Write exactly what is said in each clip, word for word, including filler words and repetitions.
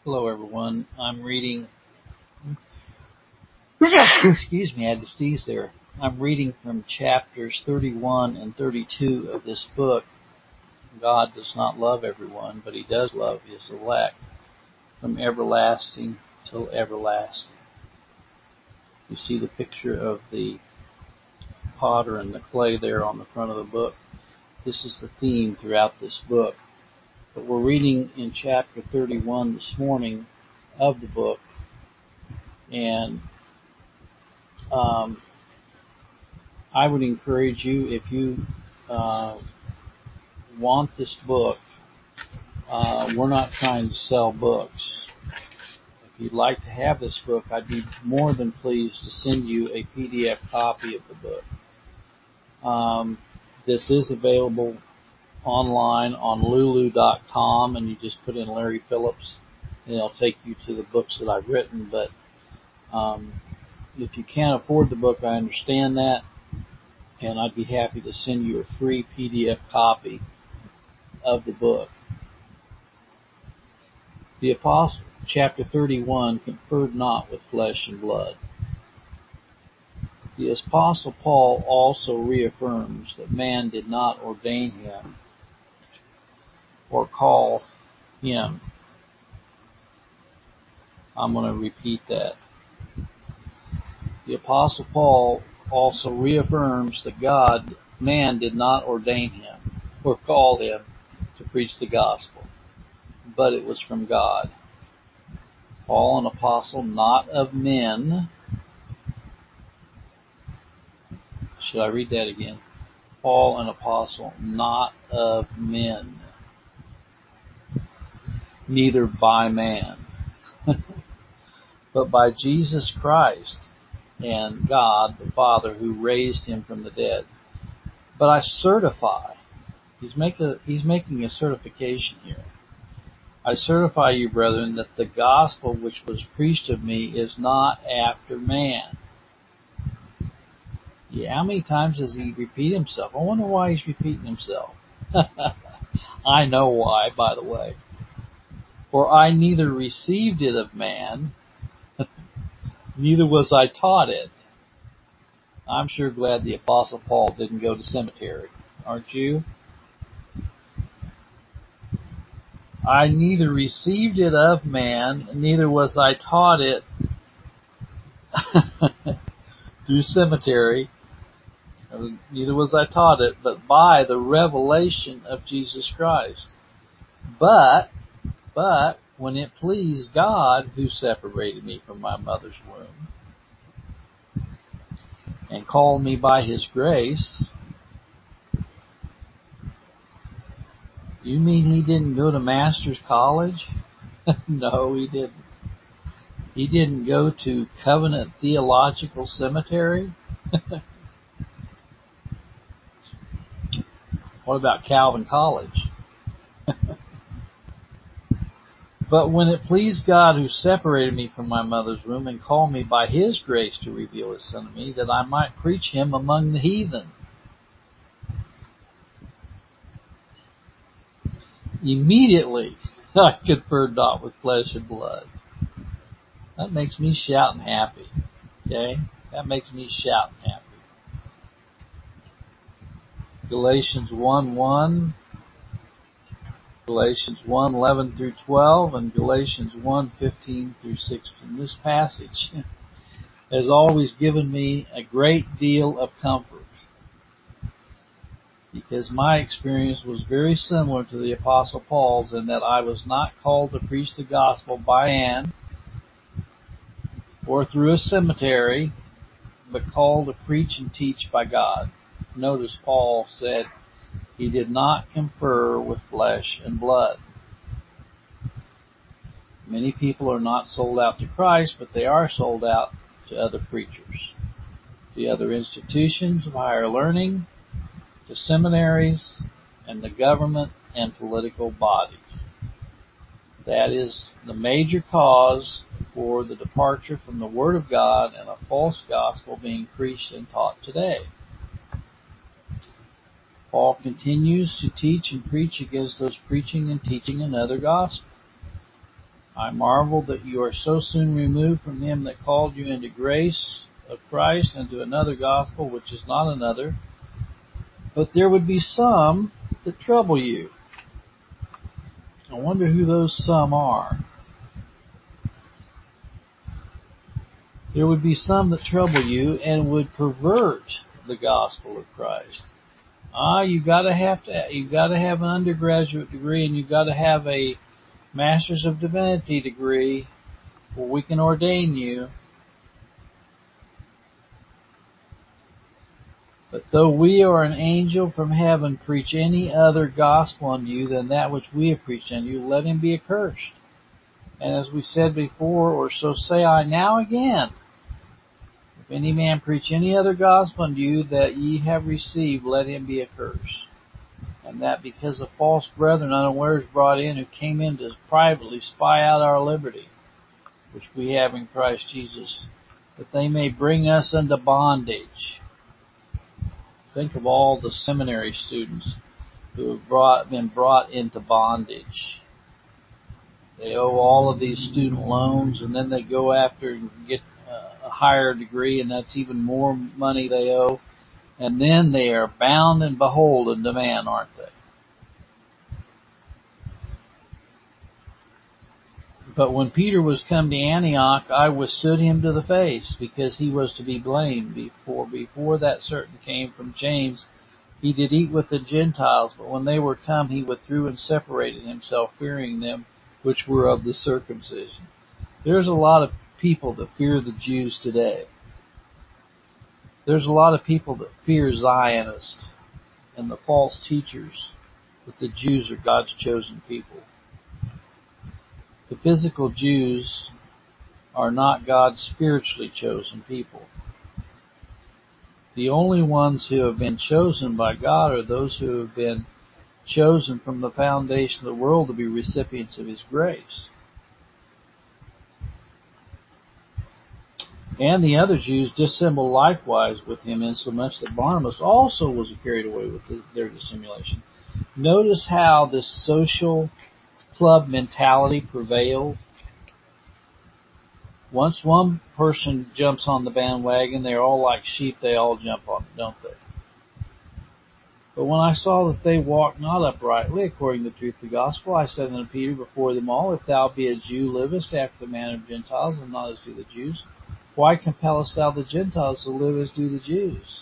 Hello, everyone. I'm reading. Excuse me, I had to sneeze there. I'm reading from chapters thirty-one and thirty-two of this book. God does not love everyone, but He does love His elect from everlasting till everlasting. You see the picture of the potter and the clay there on the front of the book. This is the theme throughout this book. But we're reading in chapter thirty-one this morning of the book, and um, I would encourage you, if you uh, want this book, uh, we're not trying to sell books. If you'd like to have this book, I'd be more than pleased to send you a P D F copy of the book. Um, this is available online on lulu dot com, and you just put in Larry Phillips, and it'll take you to the books that I've written. But um, if you can't afford the book, I understand that, and I'd be happy to send you a free P D F copy of the book. The Apostle, chapter thirty-one, conferred not with flesh and blood. The Apostle Paul also reaffirms that man did not ordain him or call him. I'm going to repeat that. The Apostle Paul also reaffirms that God, man did not ordain him or call him to preach the gospel, but it was from God. Paul, an apostle not of men. Should I read that again? Paul, an apostle not of men, neither by man, but by Jesus Christ and God the Father who raised him from the dead. But I certify, he's, make a, he's making a certification here. I certify you, brethren, that the gospel which was preached of me is not after man. Yeah, how many times does he repeat himself? I wonder why he's repeating himself. I know why, by the way. For I neither received it of man, neither was I taught it. I'm sure glad the Apostle Paul didn't go to seminary, aren't you? I neither received it of man, neither was I taught it through seminary, neither was I taught it, but by the revelation of Jesus Christ. But, but, when it pleased God, who separated me from my mother's womb, and called me by His grace. You mean He didn't go to Master's College? No, He didn't. He didn't go to Covenant Theological Seminary? What about Calvin College? But when it pleased God who separated me from my mother's womb and called me by His grace to reveal His Son to me, that I might preach Him among the heathen. Immediately I conferred not with flesh and blood. That makes me shout and happy. Okay? That makes me shout and happy. Galatians one one, Galatians one eleven through twelve, and Galatians one fifteen through sixteen. This passage has always given me a great deal of comfort, because my experience was very similar to the Apostle Paul's, in that I was not called to preach the gospel by man or through a cemetery, but called to preach and teach by God. Notice Paul said he did not confer with flesh and blood. Many people are not sold out to Christ, but they are sold out to other preachers, to other institutions of higher learning, to seminaries, and the government and political bodies. That is the major cause for the departure from the Word of God and a false gospel being preached and taught today. Paul continues to teach and preach against those preaching and teaching another gospel. I marvel that you are so soon removed from him that called you into grace of Christ and to another gospel, which is not another. But there would be some that trouble you. I wonder who those some are. There would be some that trouble you and would pervert the gospel of Christ. Ah, you gotta have to, you gotta have an undergraduate degree and you gotta have a Master's of Divinity degree where we can ordain you. But though we or an angel from heaven preach any other gospel unto you than that which we have preached unto you, let him be accursed. And as we said before, or so say I now again, if any man preach any other gospel unto you that ye have received, let him be accursed. And that because of false brethren unawares brought in, who came in to privately spy out our liberty, which we have in Christ Jesus, that they may bring us into bondage. Think of all the seminary students who have brought, been brought into bondage. They owe all of these student loans, and then they go after and get a higher degree, and that's even more money they owe. And then they are bound and beholden to man, aren't they? But when Peter was come to Antioch, I withstood him to the face, because he was to be blamed. Before, before that certain came from James, he did eat with the Gentiles, but when they were come, he withdrew and separated himself, fearing them which were of the circumcision. There's a lot of people that fear the Jews today. There's a lot of people that fear Zionists and the false teachers that the Jews are God's chosen people. The physical Jews are not God's spiritually chosen people. The only ones who have been chosen by God are those who have been chosen from the foundation of the world to be recipients of His grace. And the other Jews dissembled likewise with him, insomuch that Barnabas also was carried away with their dissimulation. Notice how this social club mentality prevailed. Once one person jumps on the bandwagon, they're all like sheep, they all jump on it, don't they? But when I saw that they walked not uprightly according to the truth of the gospel, I said unto Peter before them all, if thou be a Jew, livest after the manner of Gentiles, and not as do the Jews, why compellest thou the Gentiles to live as do the Jews?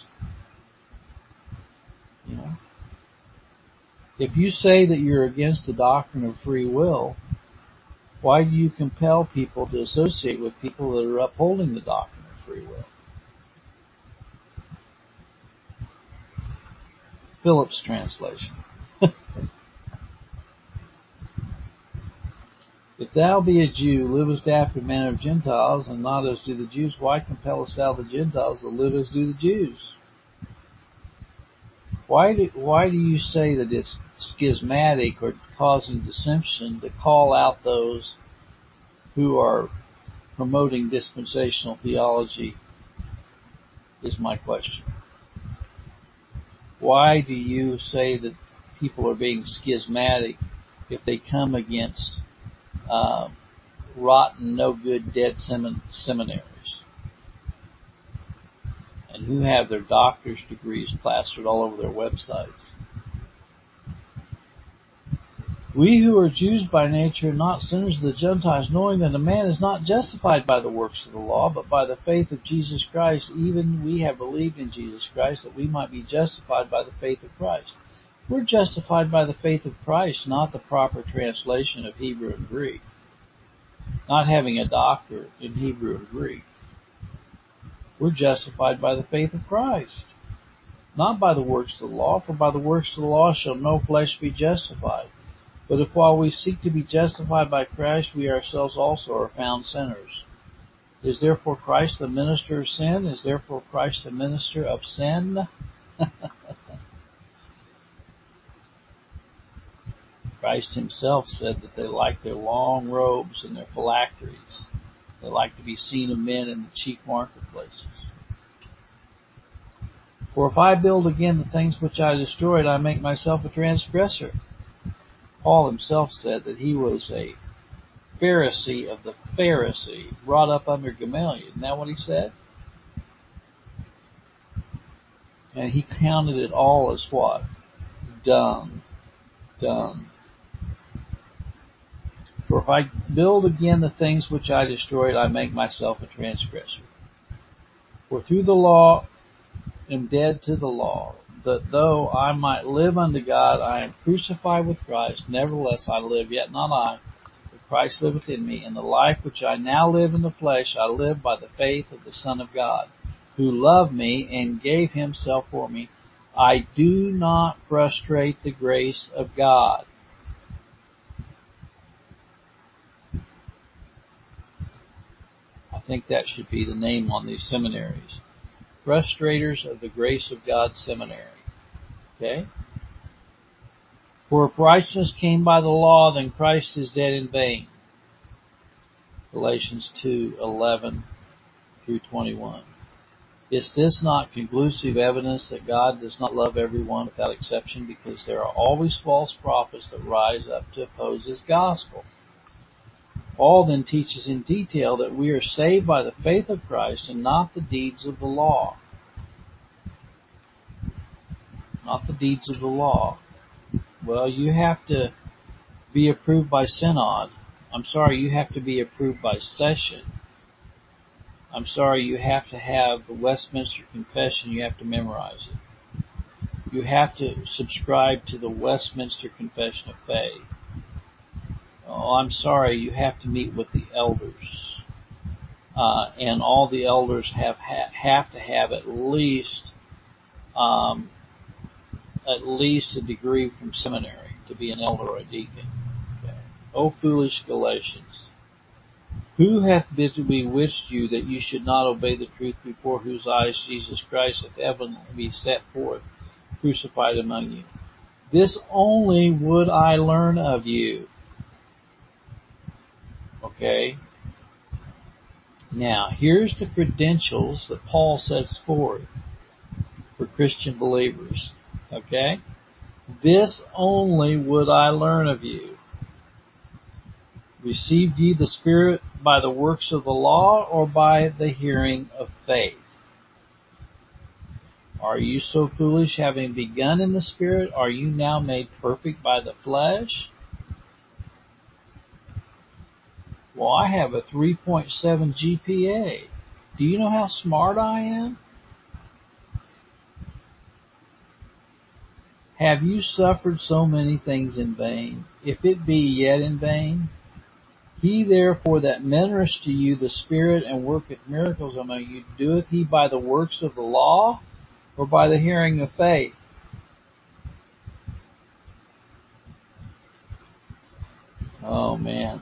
You know, if you say that you're against the doctrine of free will, why do you compel people to associate with people that are upholding the doctrine of free will? Phillips translation. If thou be a Jew, livest after the manner of Gentiles, and not as do the Jews, why compellest thou the Gentiles to live as do the Jews? Why do, why do you say that it's schismatic or causing dissension to call out those who are promoting dispensational theology, is my question. Why do you say that people are being schismatic if they come against uh, rotten, no good, dead semin- seminaries, and who have their doctor's degrees plastered all over their websites? We who are Jews by nature are not sinners of the Gentiles, knowing that a man is not justified by the works of the law, but by the faith of Jesus Christ. Even we have believed in Jesus Christ, that we might be justified by the faith of Christ. We're justified by the faith of Christ, not the proper translation of Hebrew and Greek, not having a doctor in Hebrew and Greek. We're justified by the faith of Christ, not by the works of the law, for by the works of the law shall no flesh be justified. But if while we seek to be justified by Christ, we ourselves also are found sinners, is therefore Christ the minister of sin? Is therefore Christ the minister of sin? Christ himself said that they like their long robes and their phylacteries. They like to be seen of men in the chief marketplaces. For if I build again the things which I destroyed, I make myself a transgressor. Paul himself said that he was a Pharisee of the Pharisee, brought up under Gamaliel. Isn't that what he said? And he counted it all as what? Dung. Dung. For if I build again the things which I destroyed, I make myself a transgressor. For through the law am dead to the law, that though I might live unto God, I am crucified with Christ. Nevertheless I live, yet not I, but Christ liveth in me. And the life which I now live in the flesh, I live by the faith of the Son of God, who loved me and gave himself for me. I do not frustrate the grace of God. I think that should be the name on these seminaries. Frustrators of the Grace of God Seminary. Okay? For if righteousness came by the law, then Christ is dead in vain. Galatians two eleven through twenty-one. Is this not conclusive evidence that God does not love everyone without exception, because there are always false prophets that rise up to oppose his gospel? Paul then teaches in detail that we are saved by the faith of Christ and not the deeds of the law. Not the deeds of the law. Well, you have to be approved by synod. I'm sorry, you have to be approved by session. I'm sorry, you have to have the Westminster Confession. You have to memorize it. You have to subscribe to the Westminster Confession of Faith. Oh, I'm sorry, you have to meet with the elders. Uh, and all the elders have ha- have to have at least um, at least a degree from seminary to be an elder or a deacon. Okay. O foolish Galatians, who hath bewitched you that you should not obey the truth, before whose eyes Jesus Christ hath evidently been set forth, crucified among you? This only would I learn of you. Okay. Now, here's the credentials that Paul sets forth for Christian believers. Okay? This only would I learn of you. Received ye the Spirit by the works of the law, or by the hearing of faith? Are you so foolish, having begun in the Spirit, are you now made perfect by the flesh? Well, I have a three point seven G P A. Do you know how smart I am? Have you suffered so many things in vain, if it be yet in vain? He therefore that ministereth to you the Spirit and worketh miracles among you, doeth he by the works of the law, or by the hearing of faith? Oh man.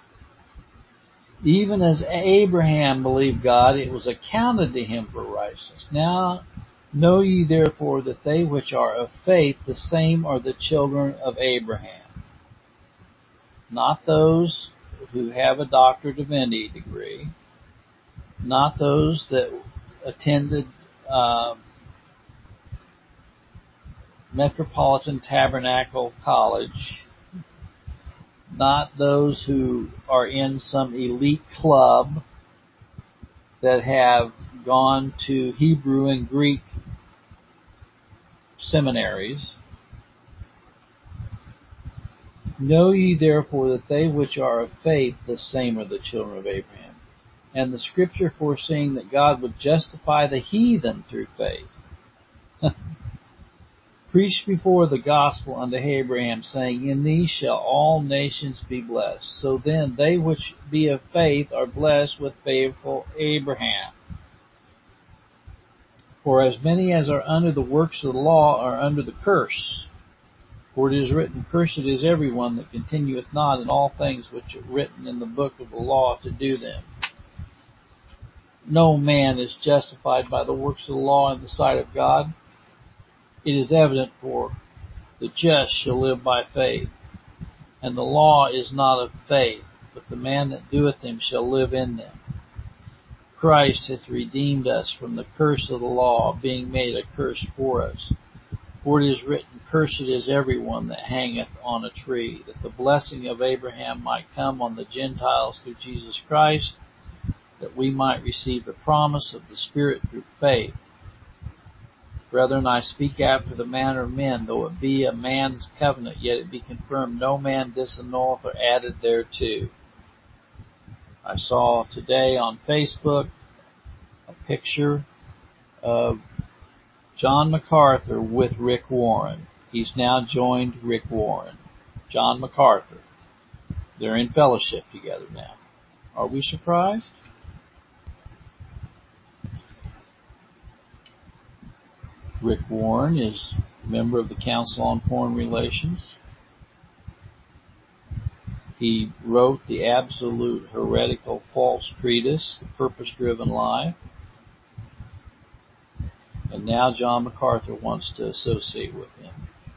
Even as Abraham believed God, it was accounted to him for righteousness. Now know ye therefore that they which are of faith, the same are the children of Abraham. Not those who have a Doctor of Divinity degree, not those that attended uh, Metropolitan Tabernacle College, not those who are in some elite club that have gone to Hebrew and Greek seminaries. Know ye therefore that they which are of faith, the same are the children of Abraham. And the scripture foreseeing that God would justify the heathen through faith, preached before the gospel unto Abraham, saying, in thee shall all nations be blessed. So then they which be of faith are blessed with faithful Abraham. For as many as are under the works of the law are under the curse. For it is written, cursed is every one that continueth not in all things which are written in the book of the law to do them. No man is justified by the works of the law in the sight of God. It is evident, for the just shall live by faith. And the law is not of faith, but the man that doeth them shall live in them. Christ hath redeemed us from the curse of the law, being made a curse for us. For it is written, Cursed is everyone that hangeth on a tree, that the blessing of Abraham might come on the Gentiles through Jesus Christ, that we might receive the promise of the Spirit through faith. Brethren, I speak after the manner of men, though it be a man's covenant, yet it be confirmed, no man disannulleth or added thereto. I saw today on Facebook a picture of John MacArthur with Rick Warren. He's now joined Rick Warren. John MacArthur. They're in fellowship together now. Are we surprised? Rick Warren is a member of the Council on Foreign Relations. He wrote the absolute heretical false treatise, The Purpose-Driven Life. And now John MacArthur wants to associate with him.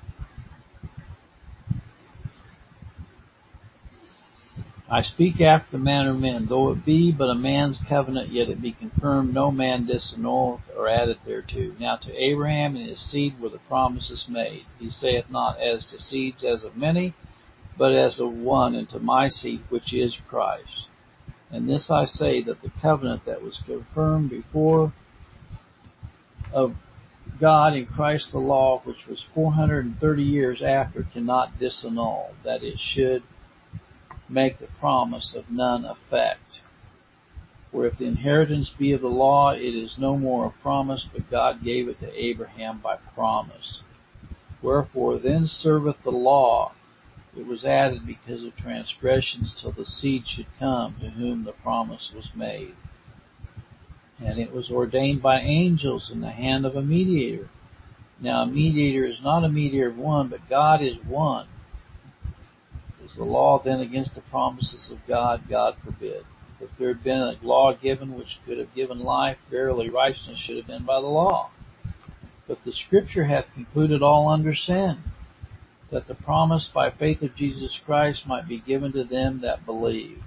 I speak after the manner of men, though it be but a man's covenant, yet it be confirmed, no man disannulleth or added thereto. Now to Abraham and his seed were the promises made. He saith not as to seeds as of many, but as of one, and to my seed, which is Christ. And this I say, that the covenant that was confirmed before of God in Christ the law, which was four hundred thirty years after, cannot disannul, that it should make the promise of none effect. For if the inheritance be of the law, it is no more a promise, but God gave it to Abraham by promise. Wherefore then serveth the law. It was added because of transgressions, till the seed should come, to whom the promise was made. And it was ordained by angels in the hand of a mediator. Now a mediator is not a mediator of one, but God is one. Is the law then against the promises of God? God forbid. If there had been a law given which could have given life, verily righteousness should have been by the law. But the Scripture hath concluded all under sin, that the promise by faith of Jesus Christ might be given to them that believe.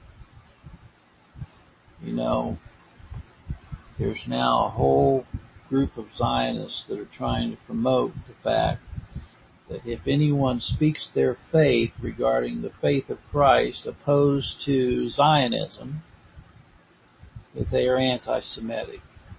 You know, there's now a whole group of Zionists that are trying to promote the fact that if anyone speaks their faith regarding the faith of Christ opposed to Zionism, that they are anti-Semitic.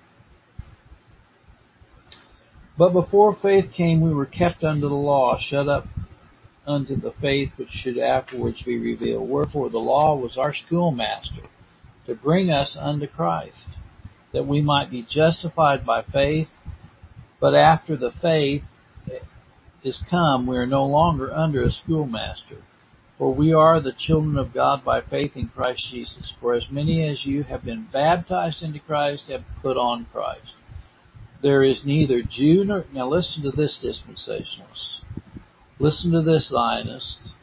But before faith came, we were kept under the law, shut up unto the faith which should afterwards be revealed. Wherefore the law was our schoolmaster, to bring us unto Christ, that we might be justified by faith. But after the faith is come, we are no longer under a schoolmaster. For we are the children of God by faith in Christ Jesus. For as many as you have been baptized into Christ have put on Christ. There is neither Jew nor... Now listen to this, dispensationalist. Listen to this, Zionist.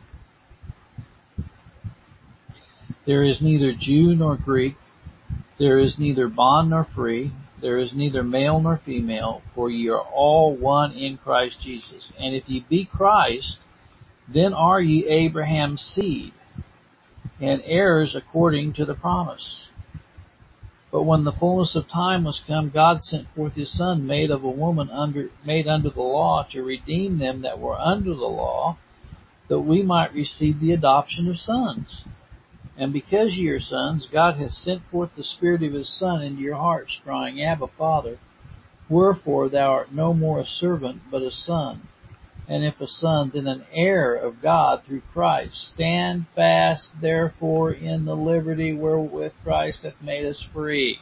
There is neither Jew nor Greek. There is neither bond nor free. There is neither male nor female. For ye are all one in Christ Jesus. And if ye be Christ, then are ye Abraham's seed, and heirs according to the promise. But when the fullness of time was come, God sent forth his Son, made of a woman, under, made under the law, to redeem them that were under the law, that we might receive the adoption of sons. And because ye are sons, God hath sent forth the Spirit of his Son into your hearts, crying, Abba, Father. Wherefore thou art no more a servant, but a son. And if a son, then an heir of God through Christ. Stand fast, therefore, in the liberty wherewith Christ hath made us free.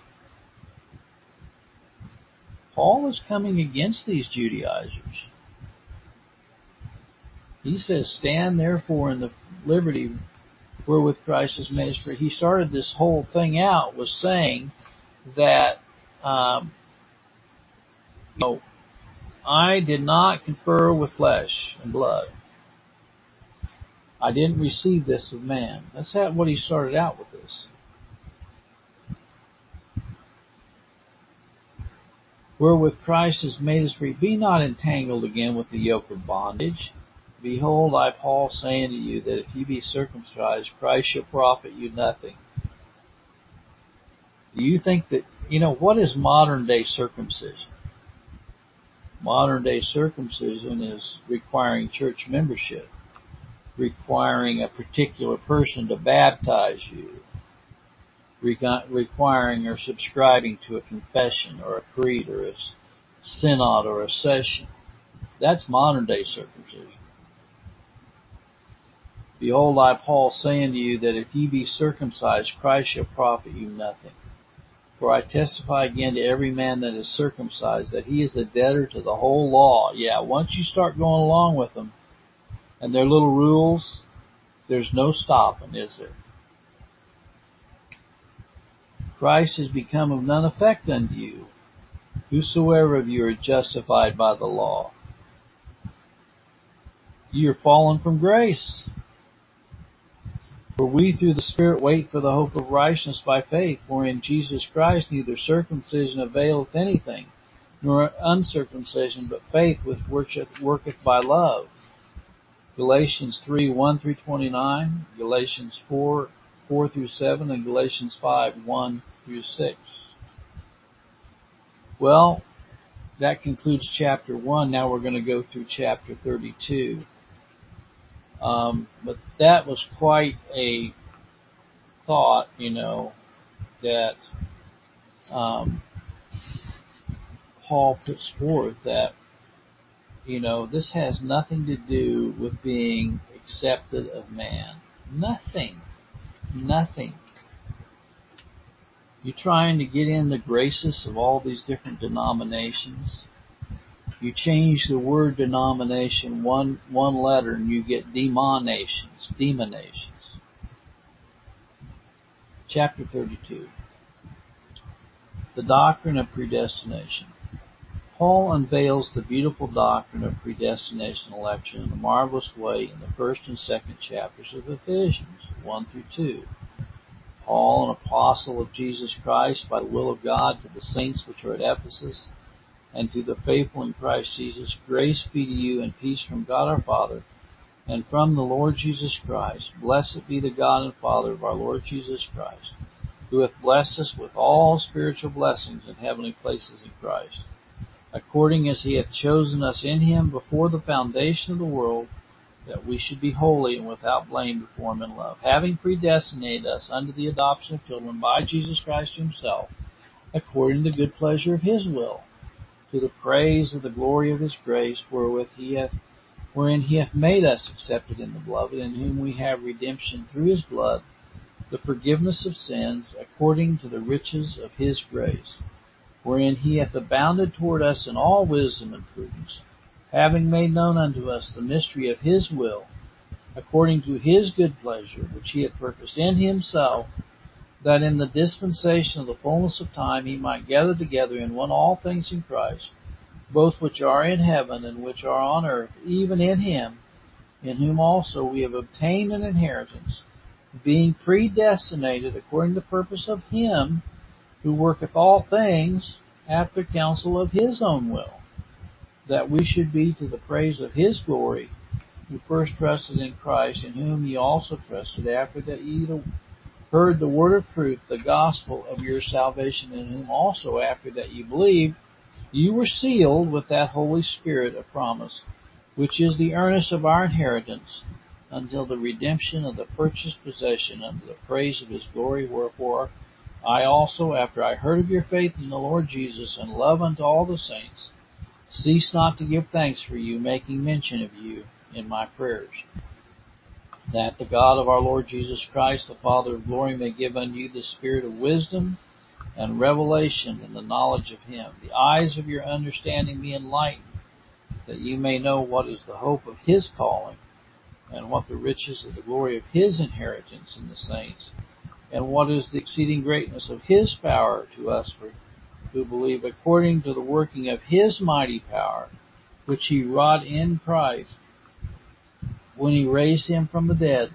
Paul is coming against these Judaizers. He says, stand therefore in the liberty wherewith Christ has made us free. He started this whole thing out with saying that, um, you know, I did not confer with flesh and blood. I didn't receive this of man. That's how, what he started out with this. Wherewith Christ has made us free. Be not entangled again with the yoke of bondage. Behold, I, Paul, say unto you, that if ye be circumcised, Christ shall profit you nothing. Do you think that, you know, what is modern day circumcision? Modern day circumcision is requiring church membership, requiring a particular person to baptize you, requiring or subscribing to a confession or a creed or a synod or a session. That's modern day circumcision. Behold, I, Paul, say unto you that if ye be circumcised, Christ shall profit you nothing. For I testify again to every man that is circumcised that he is a debtor to the whole law. Yeah, once you start going along with them and their little rules, there's no stopping, is there? Christ has become of none effect unto you. Whosoever of you are justified by the law, ye are fallen from grace. For we through the Spirit wait for the hope of righteousness by faith, for in Jesus Christ neither circumcision availeth anything, nor uncircumcision, but faith which worketh by love. Galatians three, one through twenty-nine, Galatians four, four through seven, and Galatians five, one through six. Well, that concludes chapter one. Now we're going to go through chapter thirty-two. Um, but that was quite a thought, you know, that um, Paul puts forth, that, you know, this has nothing to do with being accepted of man. Nothing. Nothing. You're trying to get in the graces of all these different denominations. You change the word denomination one one letter and you get demonations, demonations. Chapter thirty-two. The doctrine of predestination. Paul unveils the beautiful doctrine of predestination election in a marvelous way in the first and second chapters of Ephesians, one through two. Paul, an apostle of Jesus Christ by the will of God, to the saints which are at Ephesus, and to the faithful in Christ Jesus, grace be to you and peace from God our Father, and from the Lord Jesus Christ. Blessed be the God and Father of our Lord Jesus Christ, who hath blessed us with all spiritual blessings in heavenly places in Christ, according as he hath chosen us in him before the foundation of the world, that we should be holy and without blame before him in love, having predestinated us unto the adoption of children by Jesus Christ himself, according to the good pleasure of his will, to the praise of the glory of his grace, wherewith he hath, wherein he hath made us accepted in the beloved, in whom we have redemption through his blood, the forgiveness of sins, according to the riches of his grace, wherein he hath abounded toward us in all wisdom and prudence, having made known unto us the mystery of his will, according to his good pleasure, which he had purposed in himself, that in the dispensation of the fullness of time he might gather together in one all things in Christ, both which are in heaven and which are on earth, even in him, in whom also we have obtained an inheritance, being predestinated according to the purpose of him who worketh all things after counsel of his own will, that we should be to the praise of his glory, who first trusted in Christ, in whom ye also trusted, after that ye heard the word of truth, the gospel of your salvation, in whom also after that ye believed, you were sealed with that Holy Spirit of promise, which is the earnest of our inheritance, until the redemption of the purchased possession, unto the praise of his glory. Wherefore I also, after I heard of your faith in the Lord Jesus, and love unto all the saints, cease not to give thanks for you, making mention of you in my prayers, that the God of our Lord Jesus Christ, the Father of glory, may give unto you the spirit of wisdom and revelation in the knowledge of him, the eyes of your understanding be enlightened, that you may know what is the hope of his calling, and what the riches of the glory of his inheritance in the saints, and what is the exceeding greatness of his power to us who believe, according to the working of his mighty power, which he wrought in Christ, when he raised him from the dead,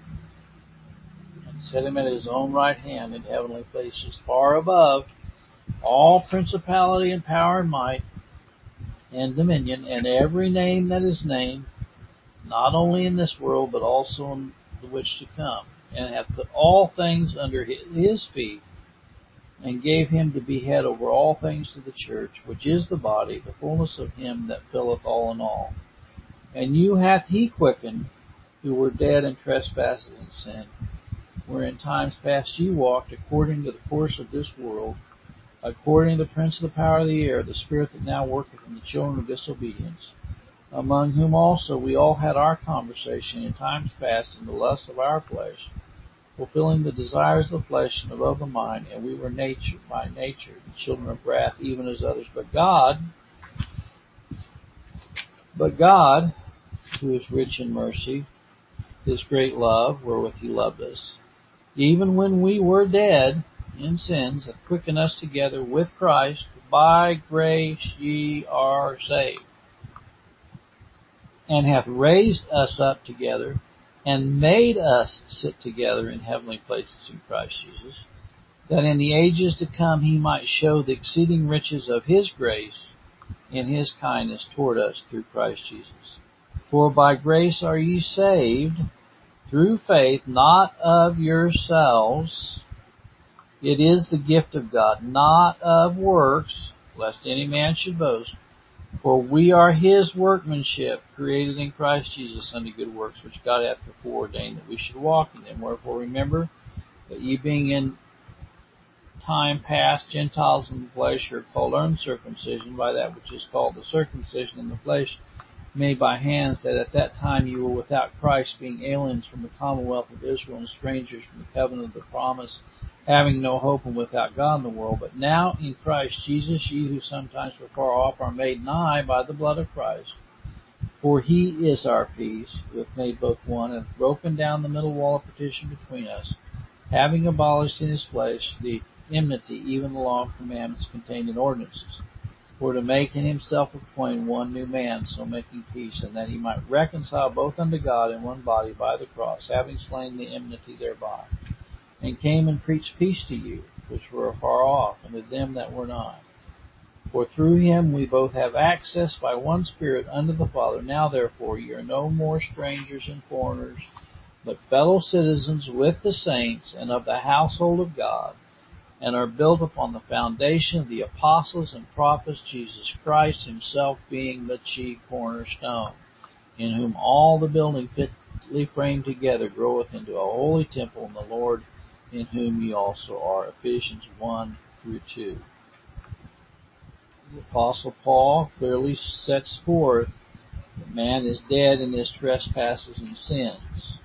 and set him at his own right hand in heavenly places, far above all principality and power and might and dominion, and every name that is named, not only in this world, but also in the which to come, and hath put all things under his feet, and gave him to be head over all things to the church, which is the body, the fullness of him that filleth all in all. And you hath he quickened, who were dead in trespasses and sin, where in times past ye walked according to the course of this world, according to the prince of the power of the air, the spirit that now worketh in the children of disobedience, among whom also we all had our conversation in times past in the lust of our flesh, fulfilling the desires of the flesh and of the mind, and we were nature by nature the children of wrath, even as others. But God, but God, who is rich in mercy, his great love, wherewith he loved us, even when we were dead in sins, hath quickened us together with Christ. By grace ye are saved, and hath raised us up together, and made us sit together in heavenly places in Christ Jesus, that in the ages to come he might show the exceeding riches of his grace in his kindness toward us through Christ Jesus. For by grace are ye saved, through faith, not of yourselves. It is the gift of God, not of works, lest any man should boast. For we are his workmanship, created in Christ Jesus unto good works, which God hath before ordained that we should walk in them. Wherefore remember that ye being in time past Gentiles in the flesh are called uncircumcision by that which is called the circumcision in the flesh, made by hands, that at that time you were without Christ, being aliens from the commonwealth of Israel and strangers from the covenant of the promise, having no hope and without God in the world. But now in Christ Jesus, ye who sometimes were far off are made nigh by the blood of Christ. For he is our peace, who hath made both one, and hath broken down the middle wall of partition between us, having abolished in his flesh the enmity, even the law of commandments contained in ordinances, for to make in himself of twain one new man, so making peace, and that he might reconcile both unto God in one body by the cross, having slain the enmity thereby, and came and preached peace to you, which were afar off, and to them that were nigh. For through him we both have access by one Spirit unto the Father. Now therefore ye are no more strangers and foreigners, but fellow citizens with the saints and of the household of God, and are built upon the foundation of the apostles and prophets, Jesus Christ himself being the chief cornerstone, in whom all the building fitly framed together groweth into a holy temple in the Lord, in whom ye also are. Ephesians one through two. The Apostle Paul clearly sets forth that man is dead in his trespasses and sins,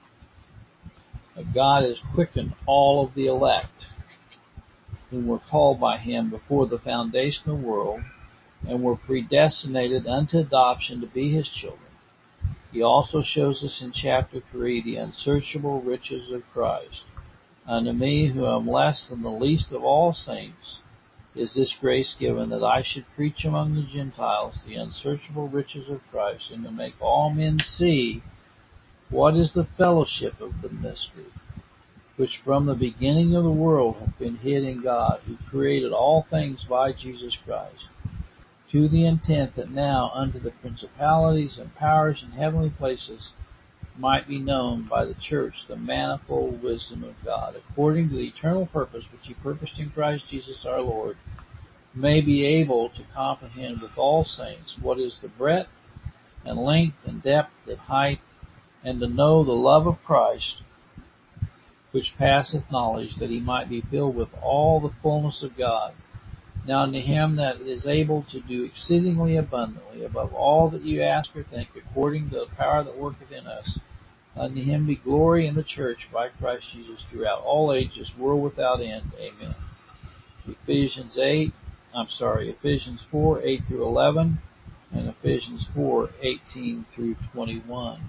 that God has quickened all of the elect who were called by him before the foundation of the world, and were predestinated unto adoption to be his children. He also shows us in chapter three the unsearchable riches of Christ. Unto me, who am less than the least of all saints, is this grace given, that I should preach among the Gentiles the unsearchable riches of Christ, and to make all men see what is the fellowship of the mystery, which from the beginning of the world hath been hid in God, who created all things by Jesus Christ, to the intent that now unto the principalities and powers in heavenly places might be known by the church the manifold wisdom of God, according to the eternal purpose which he purposed in Christ Jesus our Lord, may be able to comprehend with all saints what is the breadth and length and depth and height, and to know the love of Christ, which passeth knowledge, that he might be filled with all the fullness of God. Now unto him that is able to do exceedingly abundantly above all that you ask or think, according to the power that worketh in us, unto him be glory in the church by Christ Jesus throughout all ages, world without end. Amen. Ephesians eight, I'm sorry, Ephesians four, eight through eleven, and Ephesians four, eighteen through twenty-one.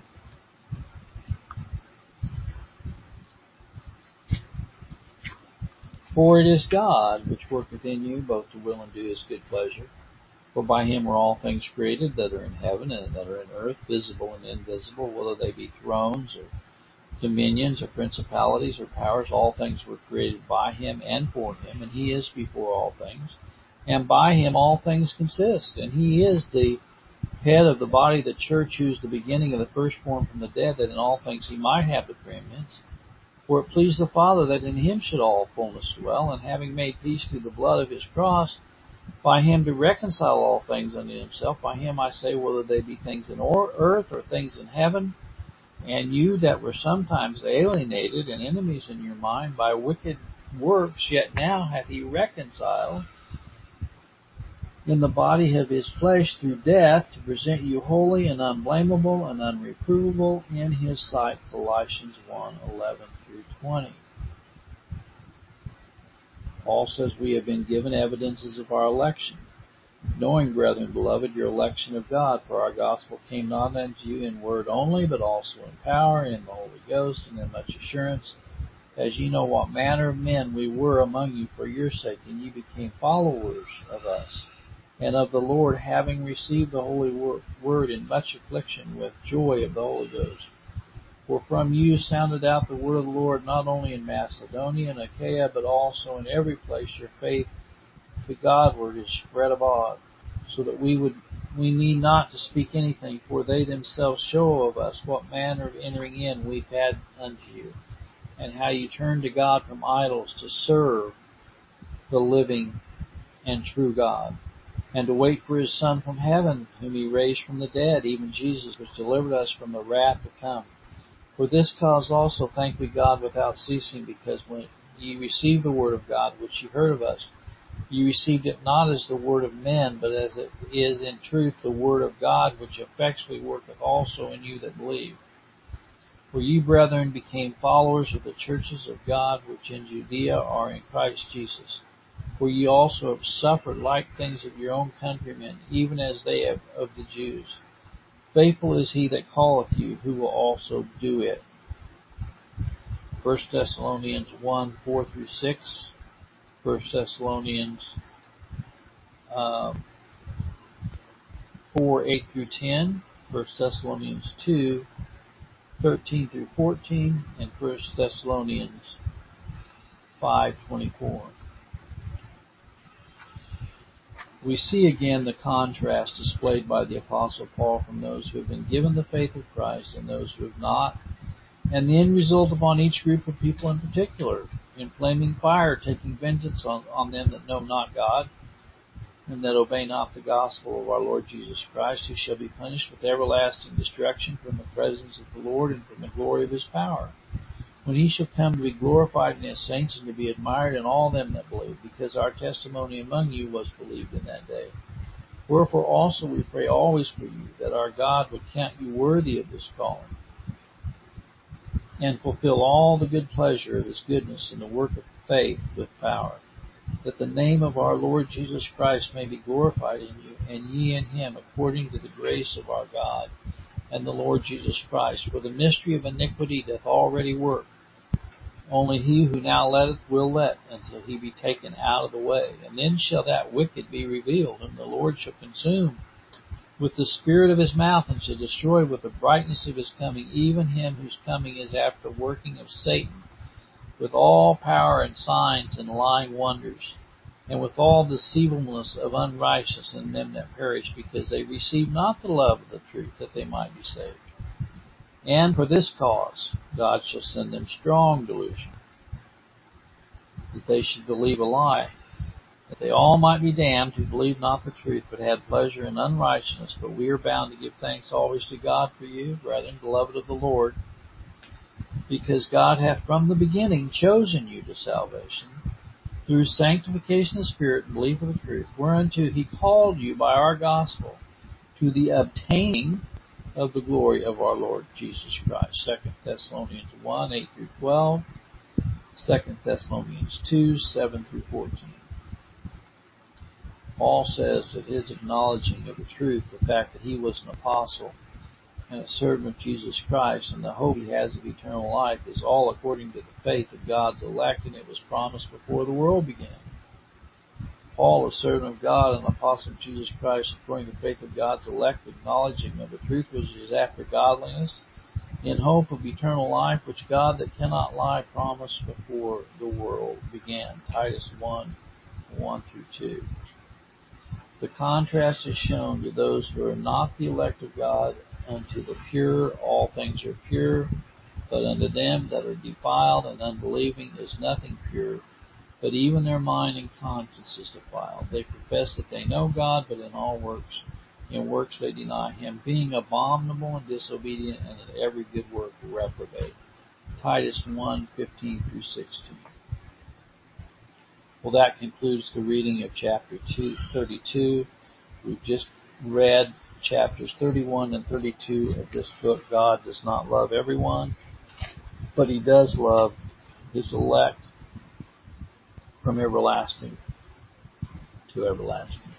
For it is God which worketh in you both to will and do his good pleasure. For by him are all things created, that are in heaven and that are in earth, visible and invisible, whether they be thrones or dominions or principalities or powers. All things were created by him and for him, and he is before all things. And by him all things consist. And he is the head of the body, the church, who is the beginning of the firstborn from the dead, that in all things he might have the preeminence. For it pleased the Father that in him should all fullness dwell, and having made peace through the blood of his cross, by him to reconcile all things unto himself. By him I say, whether they be things in earth or things in heaven. And you that were sometimes alienated and enemies in your mind by wicked works, yet now hath he reconciled in the body of his flesh through death, to present you holy and unblameable and unreprovable in his sight. Colossians one eleven through twenty. Paul says we have been given evidences of our election, knowing, brethren, beloved, your election of God, for our gospel came not unto you in word only, but also in power, in the Holy Ghost, and in much assurance, as ye know what manner of men we were among you for your sake, and ye became followers of us, and of the Lord, having received the Holy Word in much affliction with joy of the Holy Ghost. For from you sounded out the word of the Lord, not only in Macedonia and Achaia, but also in every place your faith to Godward is spread abroad, so that we would we need not to speak anything, for they themselves show of us what manner of entering in we've had unto you, and how you turned to God from idols to serve the living and true God, and to wait for his Son from heaven, whom he raised from the dead, even Jesus, which delivered us from the wrath to come. For this cause also thank we God without ceasing, because when ye received the word of God, which ye heard of us, ye received it not as the word of men, but as it is in truth the word of God, which effectually worketh also in you that believe. For ye, brethren, became followers of the churches of God which in Judea are in Christ Jesus. For ye also have suffered like things of your own countrymen, even as they have of the Jews. Faithful is he that calleth you, who will also do it. First Thessalonians one, four through six. First Thessalonians um, four, eight through ten. First Thessalonians two, thirteen through fourteen. And First Thessalonians five, twenty-four. We see again the contrast displayed by the Apostle Paul from those who have been given the faith of Christ and those who have not, and the end result upon each group of people in particular, in flaming fire, taking vengeance on, on them that know not God, and that obey not the gospel of our Lord Jesus Christ, who shall be punished with everlasting destruction from the presence of the Lord and from the glory of his power, when he shall come to be glorified in his saints and to be admired in all them that believe, because our testimony among you was believed in that day. Wherefore also we pray always for you, that our God would count you worthy of this calling, and fulfill all the good pleasure of his goodness in the work of faith with power, that the name of our Lord Jesus Christ may be glorified in you, and ye in him, according to the grace of our God and the Lord Jesus Christ. For the mystery of iniquity doth already work. Only he who now letteth will let, until he be taken out of the way. And then shall that wicked be revealed, whom the Lord shall consume with the spirit of his mouth, and shall destroy with the brightness of his coming, even him whose coming is after the working of Satan, with all power and signs and lying wonders, and with all deceivableness of unrighteousness in them that perish, because they receive not the love of the truth, that they might be saved. And for this cause God shall send them strong delusion, that they should believe a lie, that they all might be damned who believe not the truth, but had pleasure in unrighteousness. But we are bound to give thanks always to God for you, brethren, beloved of the Lord, because God hath from the beginning chosen you to salvation, through sanctification of the Spirit and belief of the truth, whereunto he called you by our gospel, to the obtaining of the glory of our Lord Jesus Christ. Second Thessalonians one, eight through twelve. Second Thessalonians two, seven through fourteen. Paul says that his acknowledging of the truth, the fact that he was an apostle and a servant of Jesus Christ, and the hope he has of eternal life, is all according to the faith of God's elect, and it was promised before the world began. Paul, a servant of God and an apostle of Jesus Christ, according to the faith of God's elect, acknowledging of the truth which is after godliness, in hope of eternal life, which God that cannot lie promised before the world began. Titus one, one through two. The contrast is shown to those who are not the elect of God. Unto the pure all things are pure, But unto them that are defiled and unbelieving is nothing pure, but even their mind and conscience is defiled. They profess that they know God, but in all works, in works they deny Him, being abominable and disobedient, and in every good work reprobate. Titus one, fifteen through sixteen. Well, that concludes the reading of chapter two, thirty-two. We've just read chapters thirty-one and thirty-two of this book. God does not love everyone, but He does love His elect from everlasting to everlasting.